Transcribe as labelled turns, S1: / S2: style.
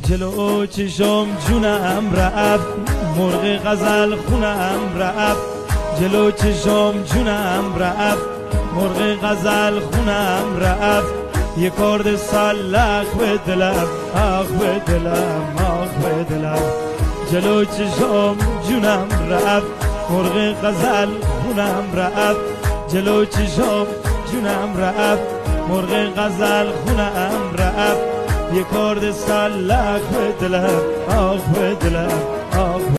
S1: جلو چشم جونم رفت، مرغ غزل خونم رفت. جلو چشم جونم رفت، مرغ غزل خونم رفت. یه کرد سلق به دلم، آخ به دلم، آخ به دلم. جلو چشم جونم رفت، مرغ غزل خونم رفت. جلو چشم جونم رفت، مرغ غزل خونم رفت. یه کرد سلق به دلم، آخ به دلم، آخ